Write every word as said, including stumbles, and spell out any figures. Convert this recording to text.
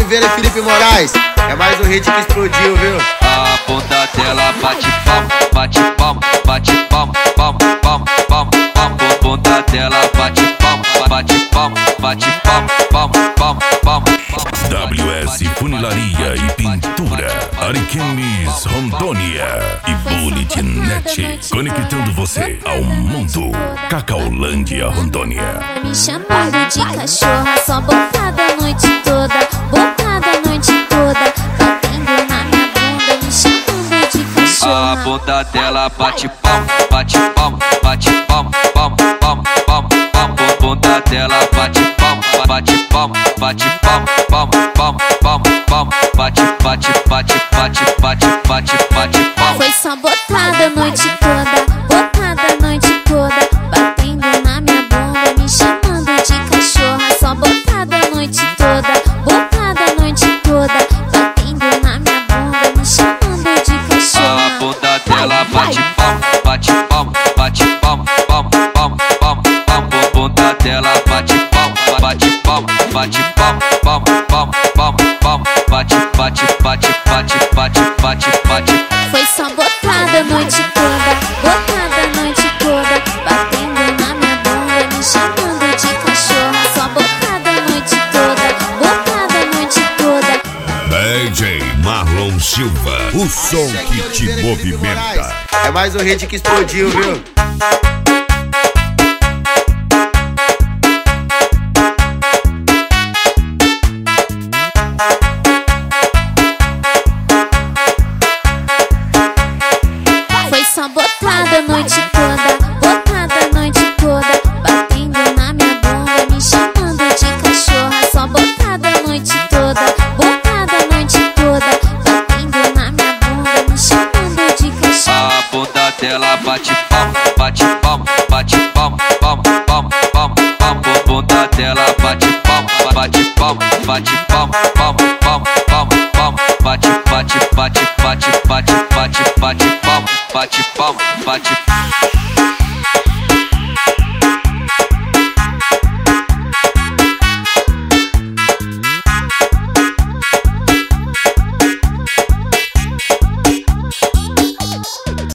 Silveira e Felipe Moraes. É mais um hit que explodiu, viu? A ponta dela bate palma, bate palma, bate palma, palma, palma, palma, palma. A ponta dela bate palma, bate palma, bate palma, palma, palma, palma. W S Funilaria e Pintura, Ariquemes Rondônia e Bullet Net, conectando você ao mundo. Cacaulândia, Rondônia. Me chamando de cachorra, só botada a noite toda, botada a noite toda, batendo na minha bunda, me chamando de cachorra. A ponta dela bate palma, bate palma, bate palma, palma, palma, palma, palma. A ponta dela bate palma, bate palma, bate palma, palma, palma, palma, palma. Bate, bate, bate, bate, bate, bate, bate palma. Foi só botada a noite toda, botada a noite toda, batendo na minha bunda, me chamando de cachorra. Só botada a noite toda, botada a noite toda, batendo na minha bunda, me chamando de cachorra. A ponta dela bate palma, bate palma, bate palma, palma, palma, palma, palma. A ponta dela bate palma, bate palma, bate palma, palma, palma, palma, palma. Bate, bate, bate, bate, bate, bate, bate. Foi só botada a noite toda, botada a noite toda, batendo na minha bunda, me chamando de cachorra. Só botada a noite toda, botada a noite toda. D J Marlon Silva, o som que te movimenta. É mais um hit que explodiu, viu? Foi só botada a noite toda, botada a noite toda, batendo na minha bunda, me chamando de cachorra. Só botada a noite toda, botada a noite toda, batendo na minha bunda, me chamando de cachorra. A ponta dela bate palma, bate palma, bate palma, palma, palma, palma, palma. A ponta dela bate palma, bate palma, bate palma, palma, palma, palma, palma. Bate, bate, bate, bate, bate, bate, bate palma, bate palma, bate.